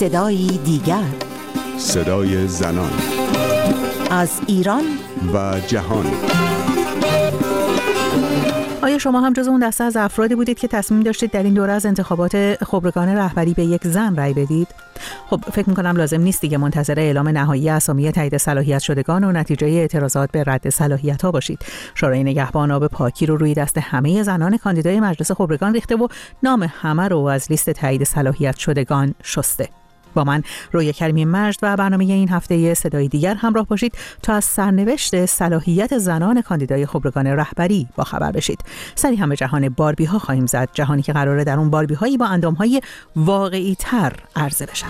صدایی دیگر، صدای زنان از ایران و جهان. آیا شما هم جز اون دسته از افرادی بودید که تصمیم داشتید در این دوره از انتخابات خبرگان رهبری به یک زن رأی بدید؟ خب فکر می‌کنم لازم نیست دیگه منتظر اعلام نهایی اسامی تایید صلاحیت شدگان و نتیجه اعتراضات به رد صلاحیت‌ها باشید. شورای نگهبان آب پاکی رو روی دست همه زنان کاندیدای مجلس خبرگان ریخته و نام همه رو از لیست تایید صلاحیت شدگان شسته. با من رویا کریمی مجد و برنامه این هفته صدای دیگر همراه باشید تا از سرنوشت صلاحیت زنان کاندیدای خبرگان رهبری با خبر بشید. سری هم به جهان باربی ها خواهیم زد، جهانی که قراره در اون باربی هایی با اندام های واقعی تر عرضه بشن.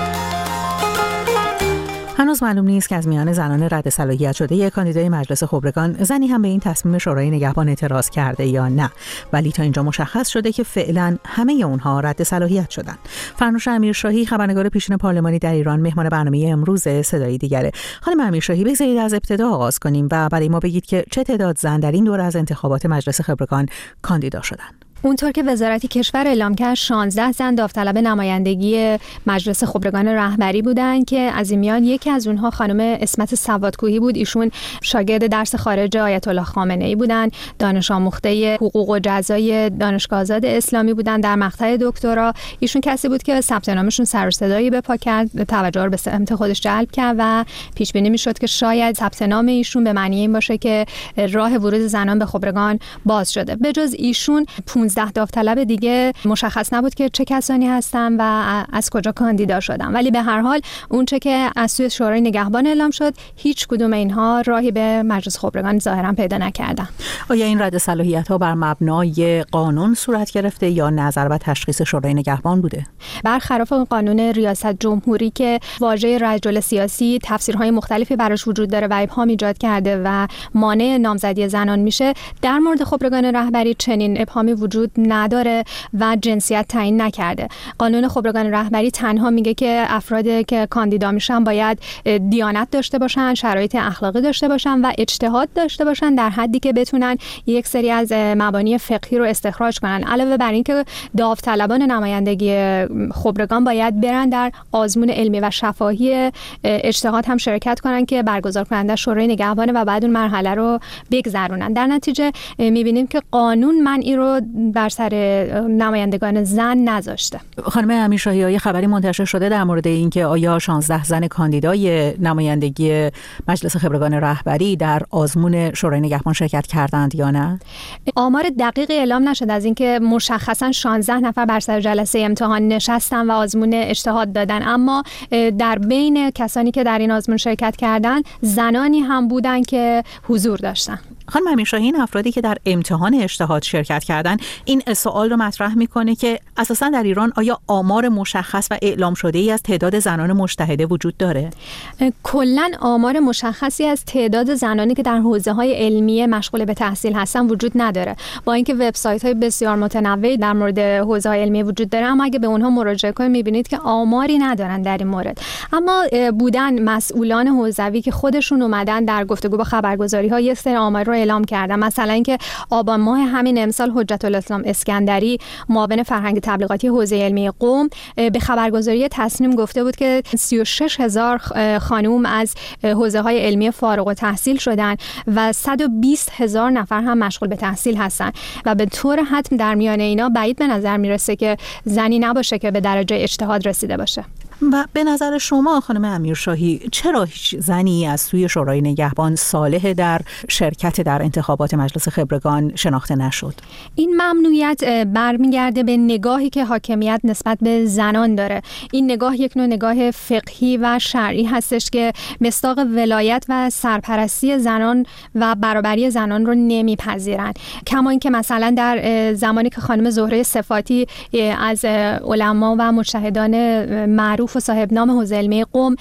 هنوز معلوم نیست که از میان زنان رد صلاحیت شده کاندیدای مجلس خبرگان زنی هم به این تصمیم شورای نگهبان اعتراض کرده یا نه، ولی تا اینجا مشخص شده که فعلا همه اونها رد صلاحیت شدن. فرنوش امیرشاهی، خبرنگار پیشین پارلمانی در ایران، مهمان برنامه امروز صدای دیگره. خانم امیرشاهی، بگذارید از ابتدا آغاز کنیم و برای ما بگید که چه تعداد زن در این دوره از انتخابات مجلس خبرگان کاندیدا شدن. اونطور که وزارت کشور اعلام کرد 16 زن داوطلب نمایندگی مجلس خبرگان رهبری بودند که از این میان یکی از اونها خانم اسمت سوادکوهی بود. ایشون شاگرد درس خارج آیت الله خامنه‌ای بودند، دانش آموخته حقوق و جزای دانشگاه آزاد اسلامی بودند. در مقطع دکترا ایشون کسی بود که ثبت نامشون سر و صدایی به پا کرد، توجه رو به سمت خودش جلب کرد و پیش بینی میشد که شاید ثبت نام ایشون به معنی این باشه که راه ورود زنان به خبرگان باز شده. به جز ایشون 15 داوطلب دیگه مشخص نبود که چه کسانی هستن و از کجا کاندیدا شدن، ولی به هر حال اون چه که از سوی شورای نگهبان اعلام شد هیچ کدوم اینها راهی به مجلس خبرگان ظاهرا پیدا نکردن. آیا این رد صلاحیت‌ها بر مبنای قانون صورت گرفته یا نظر و تشخیص شورای نگهبان بوده؟ برخلاف قانون ریاست جمهوری که واژه رجل سیاسی تفسیرهای مختلفی براش وجود داره و ابهام ایجاد کرده و مانع نامزدی زنان میشه، در مورد خبرگان رهبری چنین ابهامی وجود نداره و جنسیت تعیین نکرده. قانون خبرگان رهبری تنها میگه که افرادی که کاندیدا میشن باید دیانت داشته باشن، شرایط اخلاقی داشته باشن و اجتهاد داشته باشن در حدی که بتونن یک سری از مبانی فقهی رو استخراج کنن. علاوه بر این که داوطلبان نمایندگی خبرگان باید برن در آزمون علمی و شفاهی اجتهاد هم شرکت کنن که برگزار کننده شورای نگهبان و بعد اون مرحله رو بگذرونن. در نتیجه میبینیم که قانون منعی رو بر سر نمایندگان زن نذاشته. خانم امیرشاهی، آیا خبری منتشر شده در مورد اینکه آیا 16 زن کاندیدای نمایندگی مجلس خبرگان رهبری در آزمون شورای نگهبان شرکت کردند یا نه؟ آمار دقیقی اعلام نشد از اینکه مشخصا 16 نفر بر سر جلسه امتحان نشستن و آزمون اجتهاد دادن، اما در بین کسانی که در این آزمون شرکت کردند زنانی هم بودند که حضور داشتن. خانم امیرشاهی، این افرادی که در امتحان اجتهاد شرکت کردن این سوال رو مطرح میکنه که اساسا در ایران آیا آمار مشخص و اعلام شده ای از تعداد زنان مجتهده وجود داره؟ کلاً آمار مشخصی از تعداد زنانی که در حوزه‌های علمی مشغول به تحصیل هستن وجود نداره، با اینکه وبسایت‌های بسیار متنوعی در مورد حوزه‌های علمی وجود داره، اما اگه به اونها مراجعه کنید می‌بینید که آماری ندارن در این مورد. اما بودن مسئولان حوزوی که خودشون اومدن در گفتگو با خبرگزاری‌ها یک سری آمار رو اعلام کردن. مثلا اینکه آبان ماه همین امسال حجت الاسلام اسکندری، معاون فرهنگ تبلیغاتی حوزه علمی قم، به خبرگزاری تصنیم گفته بود که 36,000 خانم از حوزه‌های علمی فارغ التحصیل شدن و 120,000 نفر هم مشغول به تحصیل هستن و به طور حتم در میان اینا بعید به نظر میرسه که زنی نباشه که به درجه اجتهاد رسیده باشه. و به نظر شما خانم امیرشاهی چرا هیچ زنی از سوی شورای نگهبان صالح در شرکت در انتخابات مجلس خبرگان شناخته نشد؟ این ممنوعیت برمیگرده به نگاهی که حاکمیت نسبت به زنان داره. این نگاه یک نوع نگاه فقهی و شرعی هستش که مصداق ولایت و سرپرستی زنان و برابری زنان رو نمیپذیرن. کما اینکه مثلا در زمانی که خانم زهره صفاتی از علما و مجتهدان معروف و صاحب نام حوزه علمی قم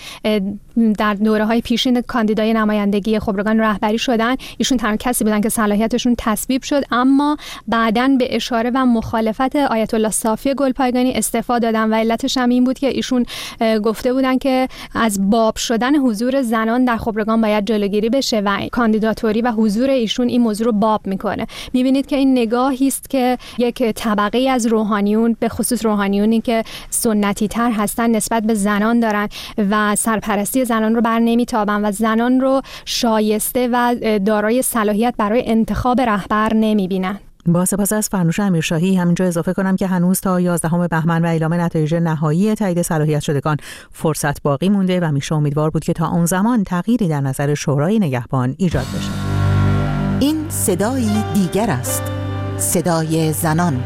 در دوره‌های پیشین کاندیدای نمایندگی خبرگان رهبری شدن، ایشون تنها کسی بودن که صلاحیتشون تصویب شد، اما بعداً به اشاره و مخالفت آیت الله صافی گلپایگانی استعفا دادن و علتش هم این بود که ایشون گفته بودن که از باب شدن حضور زنان در خبرگان باید جلوگیری بشه و کاندیداتوری و حضور ایشون این موضوع رو باب میکنه. میبینید که این نگاهی است که یک طبقه از روحانیون، به خصوص روحانیونی که سنتی تر هستن، نسبت نسبت به زنان دارن و سرپرستی زنان رو بر نمیتابن و زنان رو شایسته و دارای صلاحیت برای انتخاب رهبر نمیبینن. با سپاس از فرنوش امیرشاهی همینجا اضافه کنم که هنوز تا 11 بهمن و اعلام نتایج نهایی تایید صلاحیت شدگان فرصت باقی مونده و میشه امیدوار بود که تا اون زمان تغییری در نظر شورای نگهبان ایجاد بشه. این صدایی دیگر است، صدای زنان.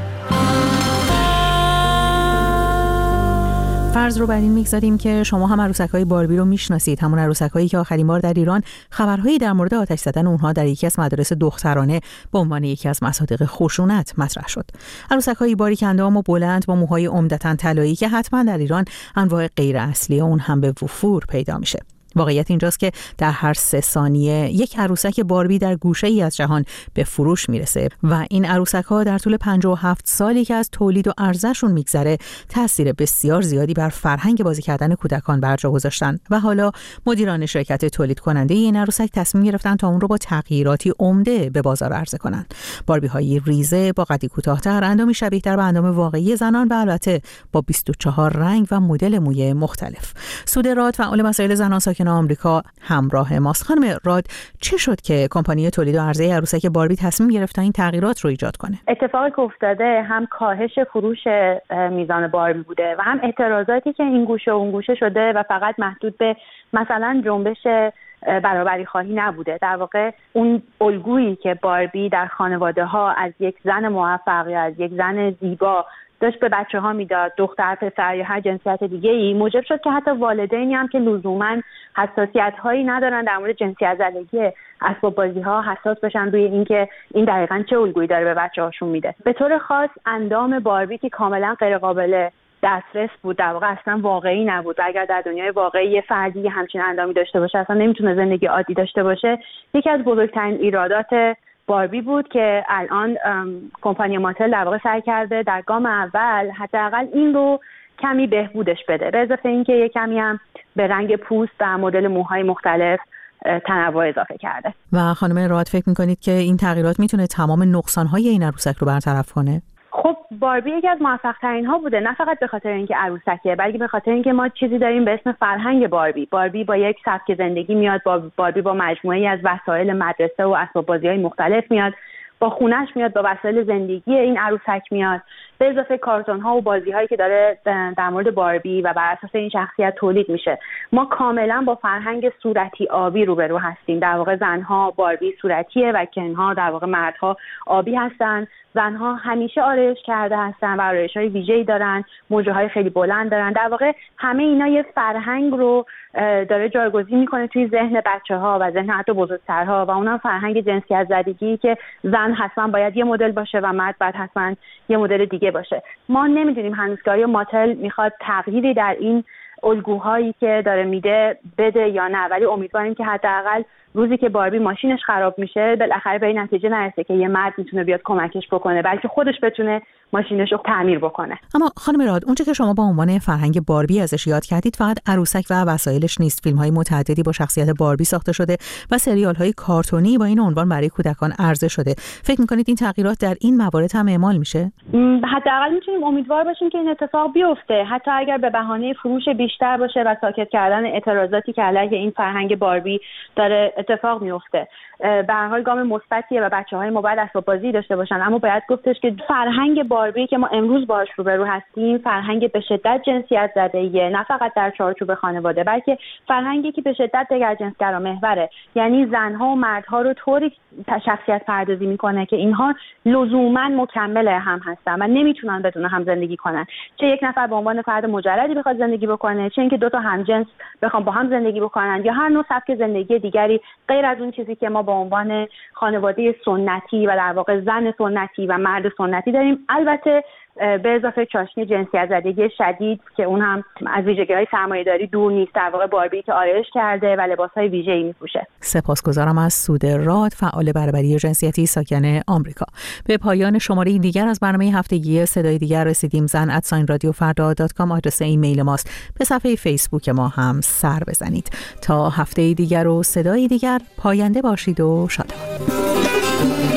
فرض رو بر این میگذاریم که شما هم عروسک‌های باربی رو میشناسید، همون عروسک‌هایی که آخرین بار در ایران خبرهایی در مورد آتش زدن اونها در یکی از مدارس دخترانه به عنوان یکی از مصادیق خشونت مطرح شد. عروسک‌های باریک اندام و بلند با موهای عمدتاً طلایی که حتما در ایران انواع غیر اصلی اون هم به وفور پیدا میشه. واقعیت اینجاست که در هر 3 ثانیه یک عروسک باربی در گوشه‌ای از جهان به فروش میرسه و این عروسک‌ها در طول 57 سالی که از تولید و عرضه‌شون میگذره تأثیر بسیار زیادی بر فرهنگ بازی کردن کودکان بر جا گذاشتن و حالا مدیران شرکت تولید کننده این عروسک تصمیم گرفتن تا اون رو با تغییراتی عمده به بازار عرضه کنن. باربی‌های ریزه با قدی کوتاه‌تر، اندامی شبیه‌تر به اندام واقعی زنان و البته با 24 رنگ و مدل موی مختلف. سوده راد، فعال مسائل زنان ساکن آمریکا، همراه ماست. خانم راد، چه شد که کمپانی تولید و عرضه عروسک باربی تصمیم گرفت تا این تغییرات رو ایجاد کنه؟ اتفاقی که افتاده هم کاهش فروش میزان باربی بوده و هم اعتراضاتی که این گوشه و اون گوشه شده و فقط محدود به مثلا جنبش برابری خواهی نبوده. در واقع اون الگویی که باربی در خانواده ها از یک زن موفق یا از یک زن زیبا داشت به بچه‌ها میداد، دختر، پسر یا هر جنسیت دیگه‌ای، موجب شد که حتی والدینی هم که لزوماً حساسیت‌هایی ندارن در مورد جنسیت زدگی اسباب بازی‌ها حساس بشن روی اینکه این دقیقاً چه الگویی داره به بچه‌هاشون میده. به طور خاص اندام باربی که کاملاً غیر قابل دسترس بود، در واقع اصلا واقعی نبود و اگر در دنیای واقعی یه فردی همچین اندامی داشته باشه اصلا نمیتونه زندگی عادی داشته باشه. یکی از بزرگترین ایرادات باربی بود که الان کمپانی ماتل در واقع سعی کرده در گام اول حداقل این رو کمی بهبودش بده، به اضافه اینکه یه کمی هم به رنگ پوست و مدل موهای مختلف تنوع اضافه کرده. و خانم راد، فکر می‌کنید که این تغییرات میتونه تمام نقصان‌های این عروسک رو برطرف کنه؟ خب باربی یکی از موفق‌ترین ها بوده، نه فقط به خاطر اینکه عروسکه، بلکه به خاطر اینکه ما چیزی داریم به اسم فرهنگ باربی. باربی با یک سبک زندگی میاد، باربی با مجموعه‌ای از وسایل مدرسه و اسباب بازی‌های مختلف میاد، با خونش میاد، با وسایل زندگی این عروسک میاد، به اضافه کارتون‌ها و بازی‌هایی که داره در مورد باربی و بر اساس این شخصیت تولید میشه. ما کاملا با فرهنگ صورتی آبی روبرو هستیم. در واقع زنها باربی صورتیه و کنها در واقع مردها آبی هستن. زنها همیشه آرایش کرده هستن و آرایش‌های ویژه‌ای دارن، موجه‌های خیلی بلند دارن. در واقع همه اینا یه فرهنگ رو داره جایگزین میکنه توی ذهن بچه‌ها و ذهن حتی بزرگترها و اونم فرهنگ جنسیت زدگی که زن حتما باید یه مدل باشه و مرد باید حتما یه مدل دیگه باشه. ما نمیدونیم هنوز که آیا ماتل میخواد تغییری در این الگوهایی که داره میده بده یا نه، ولی امیدواریم که حداقل روزی که باربی ماشینش خراب میشه بالاخره به این نتیجه نرسه که یه مرد میتونه بیاد کمکش بکنه، بلکه خودش بتونه ماشینش رو تعمیر بکنه. اما خانم راد، اونچه که شما با عنوان فرهنگ باربی ازش یاد کردید فقط عروسک و وسایلش نیست. فیلم‌های متعددی با شخصیت باربی ساخته شده و سریال‌های کارتونی با این عنوان برای کودکان عرضه شده. فکر می‌کنید این تغییرات در این موارد هم اعمال میشه؟ حداقل میتونیم امیدوار باشیم که این اتفاق بیفته، حتی اگر به بهانه فروش بیشتر باشه و ساکت کردن اعتراضاتی که علیه این فرهنگ باربی داره اتفاق میفته. به هر حال گام مثبتیه و بچه‌های ما باید اسباب بازی داشته باشن، اما باید گفتش که فرهنگ باربی که ما امروز باهاش روبرو هستیم فرهنگ به شدت جنسیت زده‌ایه، نه فقط در چارچوب خانواده بلکه فرهنگی که به شدت دگرجنسگرا محوره، یعنی زنها و مردها رو طوری شخصیت پردازی میکنه که اینها لزوما مکمل هم هستن و نمیتونن بدون هم زندگی کنن. چه یک نفر به عنوان فرد مجردی بخواد زندگی بکنه، چه اینکه دو تا همجنس بخوام با هم زندگی بکنن، یا هر نوع سبک زندگی دیگری غیر از اون چیزی که ما به عنوان خانواده سنتی و در واقع زن سنتی و مرد سنتی داریم. البته به اضافه چاشنی جنسیت زدگی شدید که اون هم از ویژگی‌های سرمایه‌داری دور نیست. در واقع باربی که آرایش کرده و لباس‌های ویژه‌ای می‌پوشه. سپاسگزارم از سوده راد، فعال برابری جنسیتی ساکن آمریکا. به پایان شماره دیگر از برنامه هفتگی صدای دیگر رسیدیم. zan@radiofarda.com آدرس ایمیل ماست. به صفحه فیسبوک ما هم سر بزنید. تا هفته دیگر و صدای دیگر، پاینده باشید و شادمان.